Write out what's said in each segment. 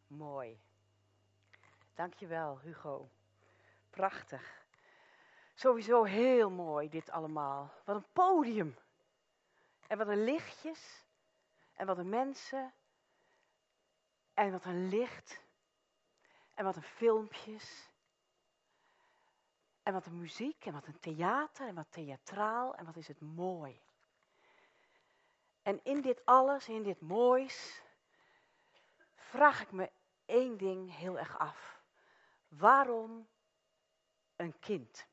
Mooi. Dankjewel, Hugo. Prachtig. Sowieso heel mooi dit allemaal. Wat een podium. En wat een lichtjes. En wat een mensen. En wat een licht. En wat een filmpjes. En wat een muziek. En wat een theater. En wat theatraal. En wat is het mooi. En in dit alles, in dit moois, vraag ik me één ding heel erg af. Waarom een kind?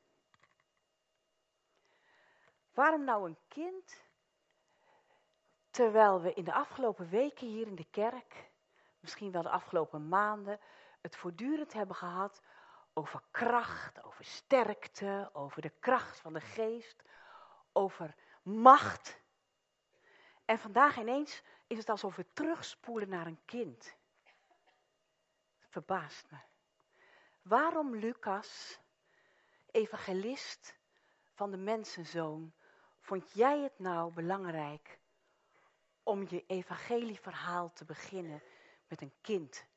Waarom nou een kind, terwijl we in de afgelopen weken hier in de kerk, misschien wel de afgelopen maanden, het voortdurend hebben gehad over kracht, over sterkte, over de kracht van de geest, over macht. En vandaag ineens is het alsof we terugspoelen naar een kind. Het verbaast me. Waarom Lucas, evangelist van de mensenzoon, vond jij het nou belangrijk om je evangelieverhaal te beginnen met een kind?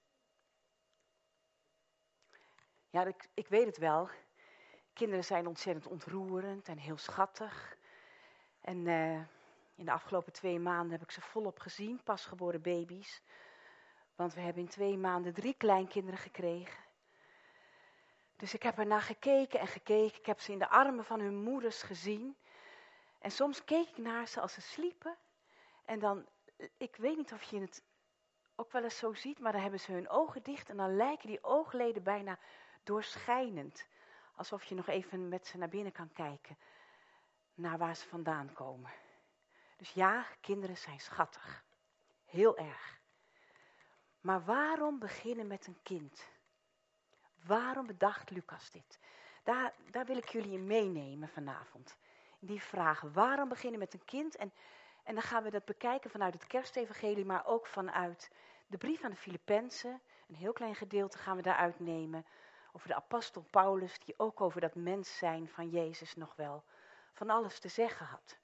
Ja, ik weet het wel. Kinderen zijn ontzettend ontroerend en heel schattig. En in de afgelopen 2 maanden heb ik ze volop gezien, pasgeboren baby's. Want we hebben in 2 maanden 3 kleinkinderen gekregen. Dus ik heb ernaar gekeken en gekeken. Ik heb ze in de armen van hun moeders gezien. En soms keek ik naar ze als ze sliepen. En dan, ik weet niet of je het ook wel eens zo ziet, maar dan hebben ze hun ogen dicht en dan lijken die oogleden bijna doorschijnend. Alsof je nog even met ze naar binnen kan kijken, naar waar ze vandaan komen. Dus ja, kinderen zijn schattig. Heel erg. Maar waarom beginnen met een kind? Waarom bedacht Lucas dit? Daar wil ik jullie in meenemen vanavond. Die vragen, waarom beginnen met een kind? En dan gaan we dat bekijken vanuit het kerstevangelie, maar ook vanuit de brief aan de Filippenzen. Een heel klein gedeelte gaan we daaruit nemen. Over de apostel Paulus, die ook over dat mens zijn van Jezus nog wel van alles te zeggen had.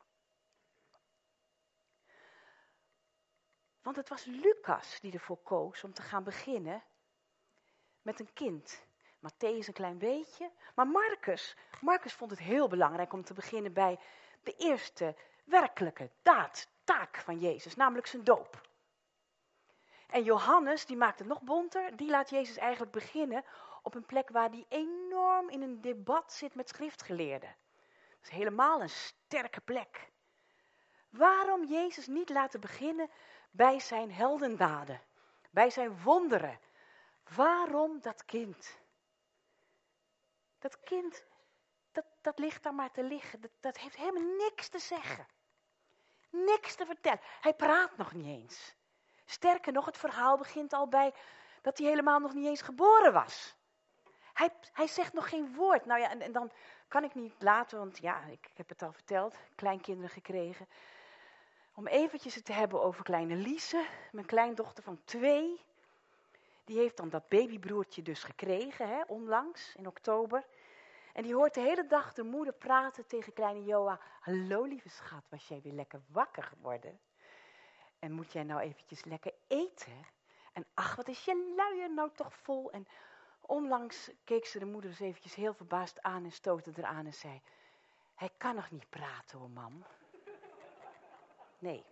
Want het was Lucas die ervoor koos om te gaan beginnen met een kind. Mattheüs een klein beetje, maar Marcus vond het heel belangrijk om te beginnen bij de eerste werkelijke taak van Jezus, namelijk zijn doop. En Johannes, die maakt het nog bonter, die laat Jezus eigenlijk beginnen op een plek waar hij enorm in een debat zit met schriftgeleerden. Dat is helemaal een sterke plek. Waarom Jezus niet laten beginnen bij zijn heldendaden, bij zijn wonderen? Waarom dat kind? Dat kind, dat ligt daar maar te liggen. Dat heeft helemaal niks te zeggen. Niks te vertellen. Hij praat nog niet eens. Sterker nog, het verhaal begint al bij dat hij helemaal nog niet eens geboren was. Hij zegt nog geen woord. Nou ja, en dan kan ik niet laten, want ja, ik heb het al verteld. Kleinkinderen gekregen. Om eventjes het te hebben over kleine Liese, mijn kleindochter van 2. Die heeft dan dat babybroertje dus gekregen, onlangs, in oktober. En die hoort de hele dag de moeder praten tegen kleine Joa. Hallo lieve schat, was jij weer lekker wakker geworden? En moet jij nou eventjes lekker eten? En ach, wat is je luier nou toch vol? En onlangs keek ze de moeder eens eventjes heel verbaasd aan en stootte eraan en zei: hij kan nog niet praten hoor, mam. Nee.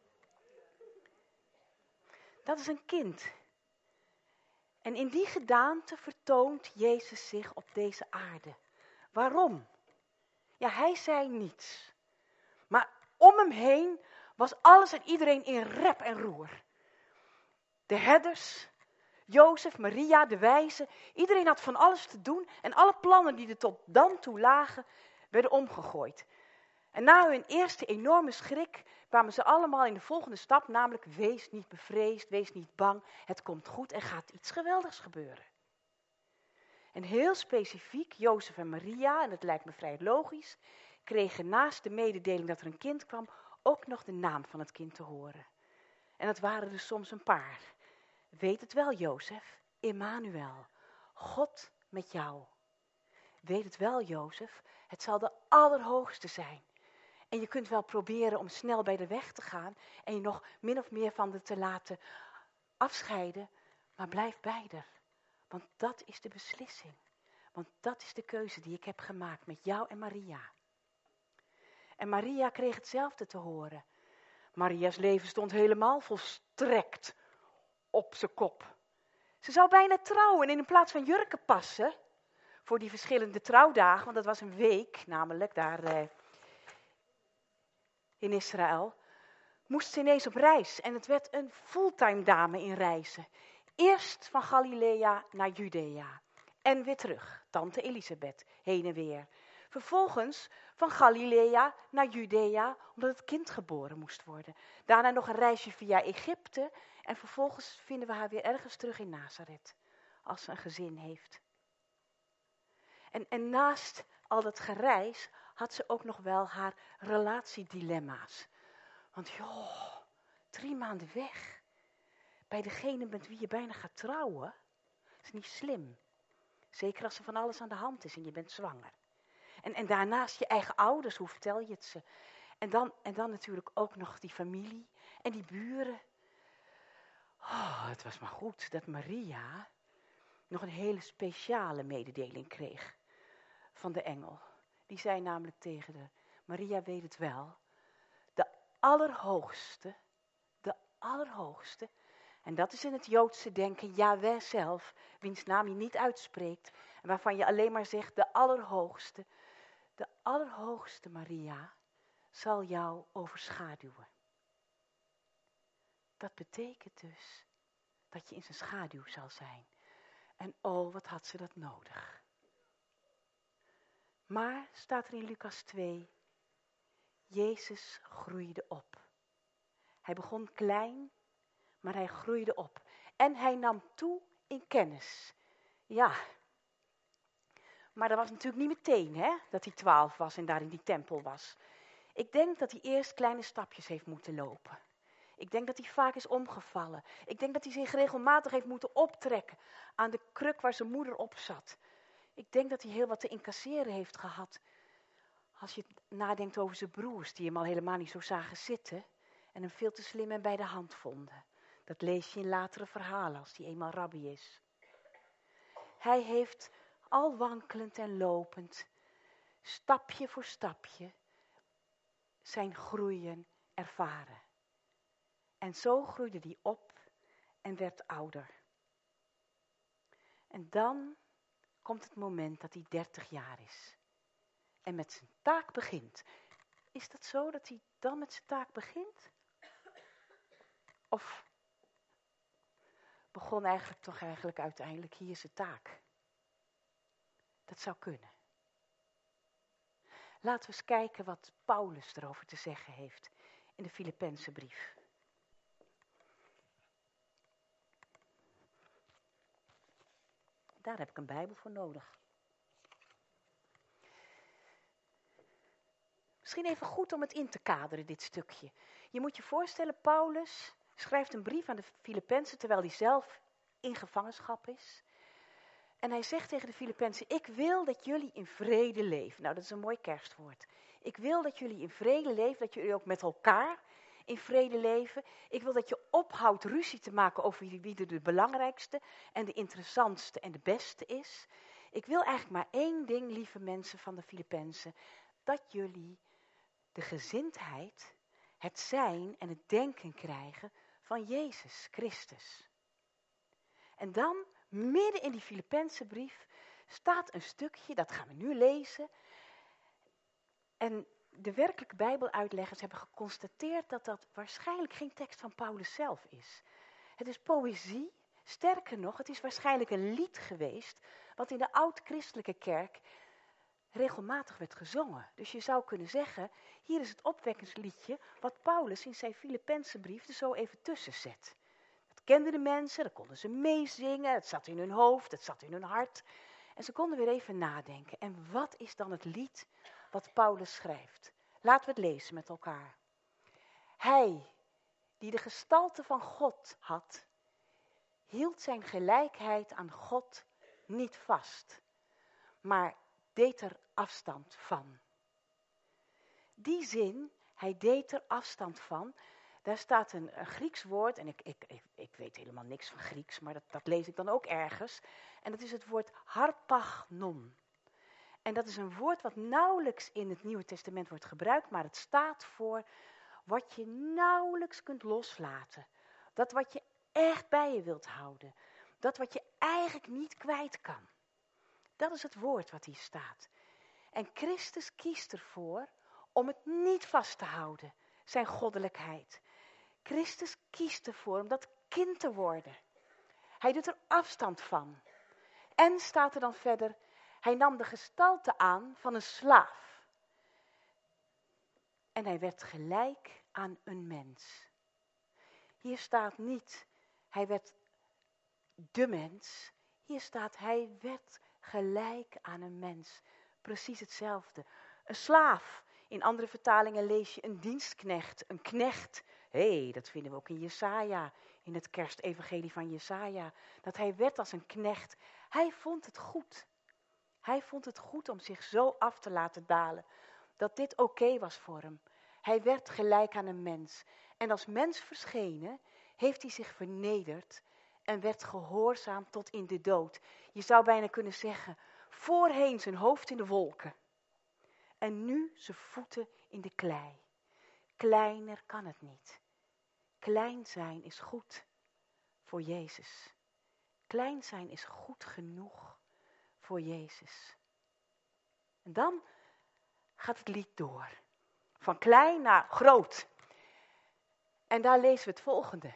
Dat is een kind. En in die gedaante vertoont Jezus zich op deze aarde. Waarom? Ja, hij zei niets. Maar om hem heen was alles en iedereen in rep en roer. De herders, Jozef, Maria, de wijzen. Iedereen had van alles te doen en alle plannen die er tot dan toe lagen, werden omgegooid. En na hun eerste enorme schrik kwamen ze allemaal in de volgende stap, namelijk wees niet bevreesd, wees niet bang, het komt goed en gaat iets geweldigs gebeuren. En heel specifiek, Jozef en Maria, en dat lijkt me vrij logisch, kregen naast de mededeling dat er een kind kwam, ook nog de naam van het kind te horen. En dat waren er soms een paar. Weet het wel, Jozef, Immanuel, God met jou. Weet het wel, Jozef, het zal de Allerhoogste zijn. En je kunt wel proberen om snel bij de weg te gaan en je nog min of meer van de te laten afscheiden, Maar blijf bij haar. Want dat is de beslissing. Want dat is de keuze die ik heb gemaakt met jou en Maria. En Maria kreeg hetzelfde te horen. Maria's leven stond helemaal volstrekt op zijn kop. Ze zou bijna trouwen en in plaats van jurken passen, voor die verschillende trouwdagen, want dat was een week namelijk daar in Israël, moest ze ineens op reis. En het werd een fulltime dame in reizen. Eerst van Galilea naar Judea en weer terug, tante Elisabeth, heen en weer. Vervolgens van Galilea naar Judea, omdat het kind geboren moest worden. Daarna nog een reisje via Egypte en vervolgens vinden we haar weer ergens terug in Nazareth, als ze een gezin heeft. En naast al dat gereis had ze ook nog wel haar relatiedilemma's. Want joh, 3 maanden weg, bij degene met wie je bijna gaat trouwen, is niet slim. Zeker als er van alles aan de hand is en je bent zwanger. En daarnaast je eigen ouders, hoe vertel je het ze? En dan natuurlijk ook nog die familie en die buren. Oh, het was maar goed dat Maria nog een hele speciale mededeling kreeg van de engel. Die zei namelijk tegen haar, Maria weet het wel, de Allerhoogste, en dat is in het Joodse denken Yahweh zelf, wiens naam je niet uitspreekt, en waarvan je alleen maar zegt de Allerhoogste Maria zal jou overschaduwen. Dat betekent dus dat je in zijn schaduw zal zijn. En oh, wat had ze dat nodig. Maar, staat er in Lucas 2, Jezus groeide op. Hij begon klein, maar hij groeide op. En hij nam toe in kennis. Ja, maar dat was natuurlijk niet meteen, hè, dat hij 12 was en daar in die tempel was. Ik denk dat hij eerst kleine stapjes heeft moeten lopen. Ik denk dat hij vaak is omgevallen. Ik denk dat hij zich regelmatig heeft moeten optrekken aan de kruk waar zijn moeder op zat. Ik denk dat hij heel wat te incasseren heeft gehad. Als je nadenkt over zijn broers, die hem al helemaal niet zo zagen zitten en hem veel te slim en bij de hand vonden. Dat lees je in latere verhalen als hij eenmaal rabbi is. Hij heeft al wankelend en lopend, stapje voor stapje, zijn groeien ervaren. En zo groeide hij op en werd ouder. En dan komt het moment dat hij 30 jaar is. En met zijn taak begint. Is dat zo dat hij dan met zijn taak begint? Of begon eigenlijk uiteindelijk hier zijn taak? Dat zou kunnen. Laten we eens kijken wat Paulus erover te zeggen heeft in de Filippense brief. Daar heb ik een Bijbel voor nodig. Misschien even goed om het in te kaderen, dit stukje. Je moet je voorstellen, Paulus schrijft een brief aan de Filippenzen terwijl hij zelf in gevangenschap is. En hij zegt tegen de Filippenzen, ik wil dat jullie in vrede leven. Nou, dat is een mooi kerstwoord. Ik wil dat jullie in vrede leven, dat jullie ook met elkaar in vrede leven. Ik wil dat je ophoudt ruzie te maken over wie de belangrijkste en de interessantste en de beste is. Ik wil eigenlijk maar 1 ding, lieve mensen van de Filippenzen, dat jullie de gezindheid, het zijn en het denken krijgen van Jezus Christus. En dan, midden in die Filippense brief, staat een stukje, dat gaan we nu lezen. En de werkelijke Bijbeluitleggers hebben geconstateerd dat dat waarschijnlijk geen tekst van Paulus zelf is. Het is poëzie, sterker nog, het is waarschijnlijk een lied geweest, wat in de oud-christelijke kerk regelmatig werd gezongen. Dus je zou kunnen zeggen, hier is het opwekkingsliedje wat Paulus in zijn Filippense brief er zo even tussen zet. Dat kenden de mensen, dat konden ze meezingen, het zat in hun hoofd, het zat in hun hart. En ze konden weer even nadenken. En wat is dan het lied wat Paulus schrijft? Laten we het lezen met elkaar. Hij, die de gestalte van God had, hield zijn gelijkheid aan God niet vast, maar deed er afstand van. Die zin, hij deed er afstand van, Daar staat een Grieks woord, en ik weet helemaal niks van Grieks, maar dat lees ik dan ook ergens. En dat is het woord harpagnon. En dat is een woord wat nauwelijks in het Nieuwe Testament wordt gebruikt, maar het staat voor wat je nauwelijks kunt loslaten. Dat wat je echt bij je wilt houden. Dat wat je eigenlijk niet kwijt kan. Dat is het woord wat hier staat. En Christus kiest ervoor om het niet vast te houden, zijn goddelijkheid. Christus kiest ervoor om dat kind te worden. Hij doet er afstand van. En staat er dan verder, hij nam de gestalte aan van een slaaf. En hij werd gelijk aan een mens. Hier staat niet, hij werd de mens. Hier staat, hij werd gelijk aan een mens. Precies hetzelfde. Een slaaf. In andere vertalingen lees je een dienstknecht, een knecht. Dat vinden we ook in Jesaja, in het kerstevangelie van Jesaja. Dat hij werd als een knecht. Hij vond het goed. Hij vond het goed om zich zo af te laten dalen. Dat dit oké was voor hem. Hij werd gelijk aan een mens. En als mens verschenen, heeft hij zich vernederd en werd gehoorzaam tot in de dood. Je zou bijna kunnen zeggen, voorheen zijn hoofd in de wolken. En nu zijn voeten in de klei. Kleiner kan het niet. Klein zijn is goed voor Jezus. Klein zijn is goed genoeg voor Jezus. En dan gaat het lied door. Van klein naar groot. En daar lezen we het volgende.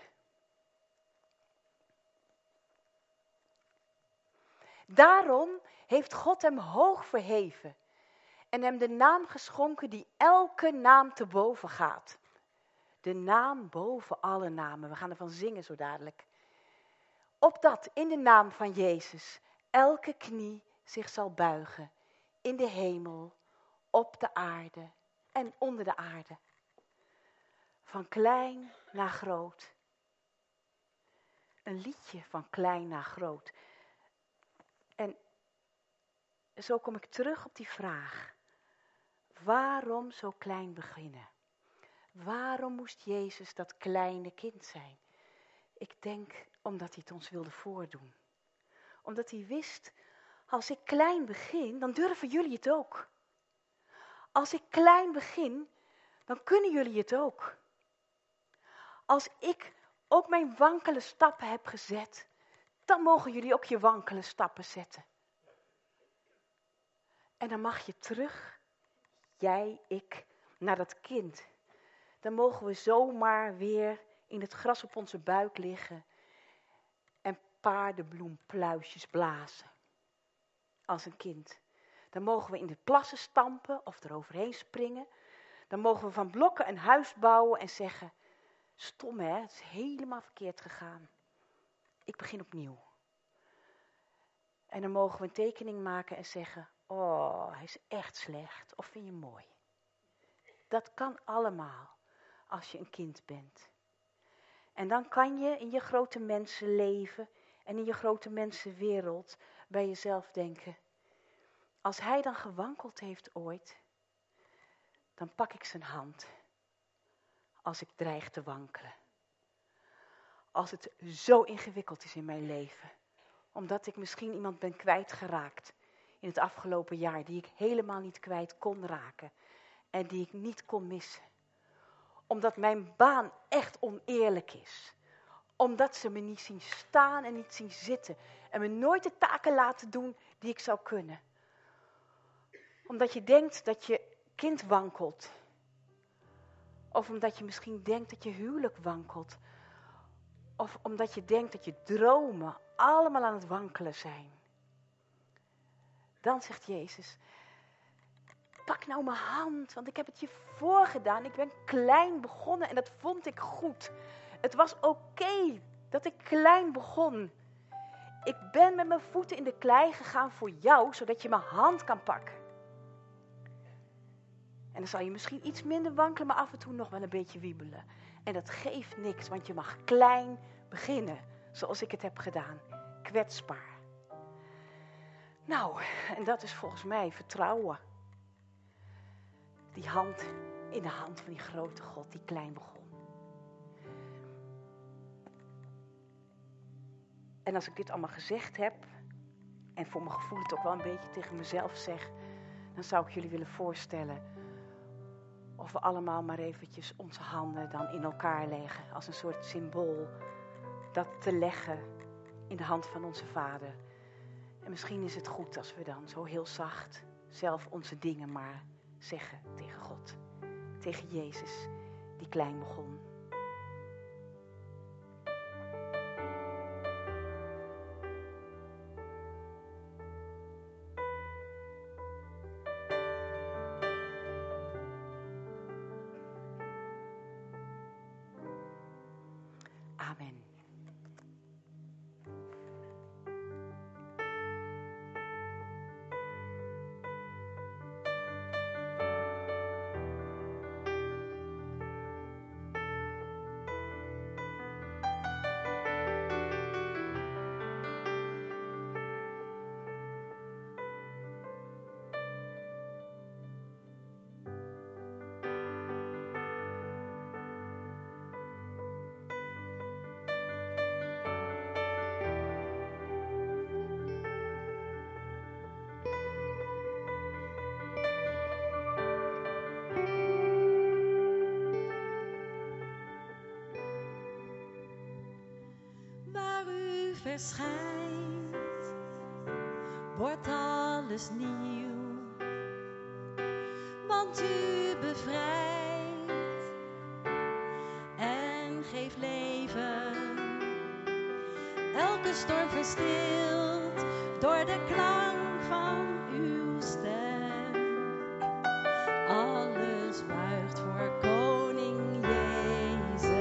Daarom heeft God hem hoog verheven en hem de naam geschonken die elke naam te boven gaat. De naam boven alle namen. We gaan ervan zingen zo dadelijk. Opdat in de naam van Jezus elke knie zich zal buigen. In de hemel, op de aarde en onder de aarde. Van klein naar groot. Een liedje van klein naar groot. En zo kom ik terug op die vraag. Waarom zo klein beginnen? Waarom moest Jezus dat kleine kind zijn? Ik denk omdat hij het ons wilde voordoen. Omdat hij wist, als ik klein begin, dan durven jullie het ook. Als ik klein begin, dan kunnen jullie het ook. Als ik ook mijn wankele stappen heb gezet, dan mogen jullie ook je wankele stappen zetten. En dan mag je terug, jij, ik, naar dat kind. Dan mogen we zomaar weer in het gras op onze buik liggen en paardenbloempluisjes blazen. Als een kind. Dan mogen we in de plassen stampen of eroverheen springen. Dan mogen we van blokken een huis bouwen en zeggen, stom hè, het is helemaal verkeerd gegaan. Ik begin opnieuw. En dan mogen we een tekening maken en zeggen, oh, hij is echt slecht of vind je hem mooi. Dat kan allemaal als je een kind bent. En dan kan je in je grote mensenleven en in je grote mensenwereld bij jezelf denken, als hij dan gewankeld heeft ooit, dan pak ik zijn hand als ik dreig te wankelen. Als het zo ingewikkeld is in mijn leven, omdat ik misschien iemand ben kwijtgeraakt in het afgelopen jaar, die ik helemaal niet kwijt kon raken en die ik niet kon missen. Omdat mijn baan echt oneerlijk is. Omdat ze me niet zien staan en niet zien zitten en me nooit de taken laten doen die ik zou kunnen. Omdat je denkt dat je kind wankelt. Of omdat je misschien denkt dat je huwelijk wankelt. Of omdat je denkt dat je dromen allemaal aan het wankelen zijn. Dan zegt Jezus, pak nou mijn hand, want ik heb het je voorgedaan. Ik ben klein begonnen en dat vond ik goed. Het was oké dat ik klein begon. Ik ben met mijn voeten in de klei gegaan voor jou, zodat je mijn hand kan pakken. En dan zal je misschien iets minder wankelen, maar af en toe nog wel een beetje wiebelen. En dat geeft niks, want je mag klein beginnen, zoals ik het heb gedaan. Kwetsbaar. Nou, en dat is volgens mij vertrouwen. Die hand in de hand van die grote God die klein begon. En als ik dit allemaal gezegd heb, en voor mijn gevoel het ook wel een beetje tegen mezelf zeg, dan zou ik jullie willen voorstellen of we allemaal maar eventjes onze handen dan in elkaar leggen. Als een soort symbool dat te leggen in de hand van onze Vader. En misschien is het goed als we dan zo heel zacht zelf onze dingen maar zeggen tegen God. Tegen Jezus, die klein begon. Amen. Verschijnt, wordt alles nieuw, want u bevrijdt en geeft leven. Elke storm verstilt door de klank van uw stem. Alles buigt voor koning Jezus.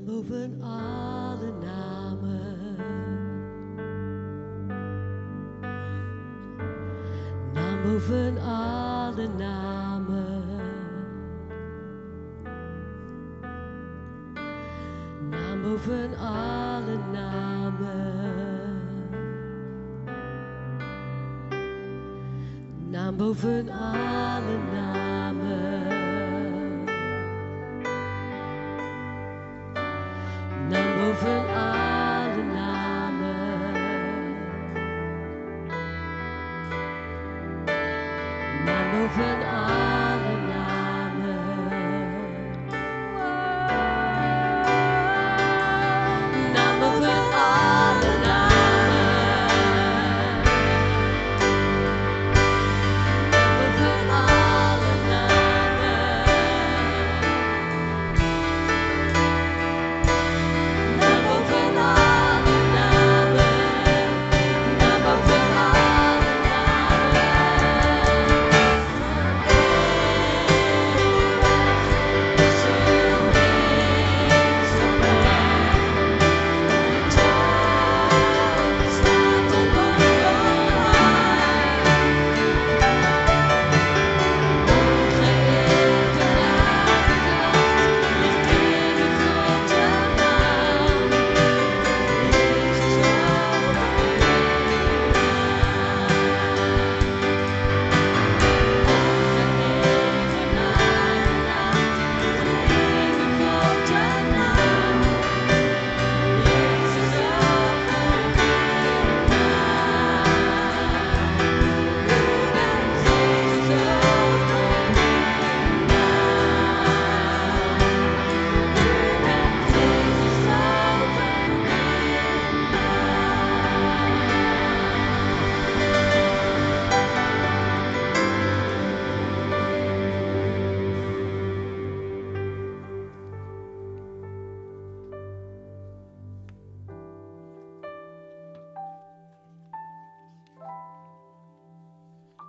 Naam boven alle namen. Naam boven alle namen. Naam boven alle namen. Naam boven alle namen.